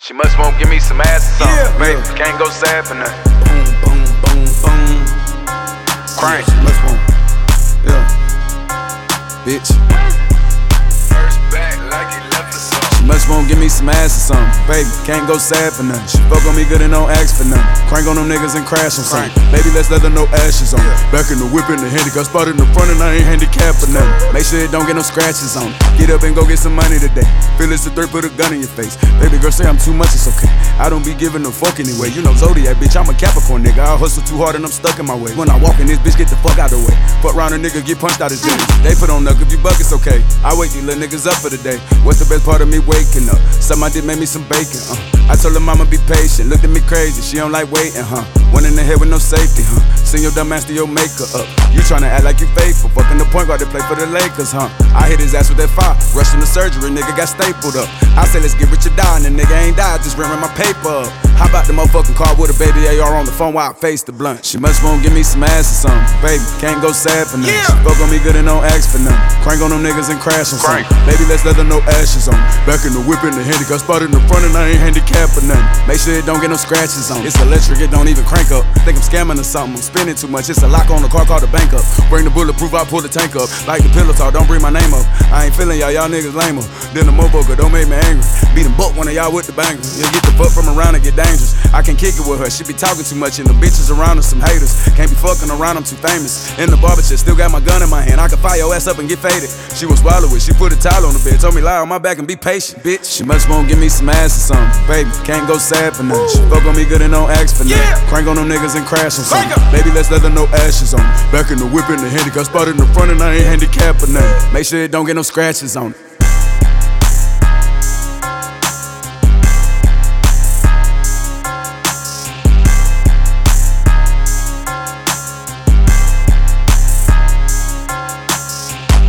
She must won't give me some ass or something. Yeah. Baby, can't go sad for nothing. Boom, boom, boom, boom. Crank. She must want. Yeah. Bitch. First back like he left or something. She must won't give me some ass or something. Baby, can't go sad for nothing. She fuck on me good and don't ask for nothing. Crank on them niggas and crash on something. Baby, let's let her know ashes on. Back in the whip in the handicap spot in the front and I ain't handicapped for nothing. Make sure it don't get no scratches on it. Get up and go get some money today. Feel it's a threat, put a gun in your face. Baby girl say I'm too much, it's okay. I don't be giving no fuck anyway. You know Zodiac, bitch, I'm a Capricorn nigga. I hustle too hard and I'm stuck in my way. When I walk in this bitch, get the fuck out the way. Fuck round a nigga, get punched out his jeans. They put on up, if you buck, it's okay. I wake these little niggas up for the day. What's the best part of me waking up? Something I did made me some bacon, I told her mama be patient, looked at me crazy, she don't like waiting, One in the head with no safety, Send your dumb ass to your maker up. You tryna act like you faithful, fucking the point guard to play for the Lakers, I hit his ass with that fire, rushed him to surgery, nigga got stapled up. I said let's get rich or die, and the nigga ain't died, just ran my paper up. How about the motherfucking car with a baby AR on the phone while I face the blunt? She must won't give me some ass or something. Baby, can't go sad for nothing. She fuck on me good and don't ask for nothing. Crank on them niggas and crash on something. Baby, let's let her know ashes on. Back in the whip in the handicap spot in the front and I ain't handicapped for nothing. Make sure it don't get no scratches on. It's electric, it don't even crank up. Think I'm scamming or something, I'm spending too much. It's a lock on the car, call the bank up. Bring the bulletproof, I pull the tank up. Like the pillow talk, don't bring my name up. I ain't feeling y'all niggas lame up. Then the motherfucker don't make me angry. Beat them buck one of y'all with the banger. You get the fuck from around and get dangerous. I can't kick it with her, she be talking too much and the bitches around her some haters. Can't be fucking around, I'm too famous. In the barber shop, still got my gun in my hand. I can fire your ass up and get faded. She was swallow it, she put a towel on the bed. Told me lie on my back and be patient, bitch. She must won't give me some ass or something. Baby, can't go sad for nothing. She fuck on me good and don't ask for nothing. Crank on them niggas and crash on something. Baby, let's let her know ashes on. Back in the whip in the handicap spot in the front and I ain't handicapped for nothing. Make sure it don't get no scratches on it.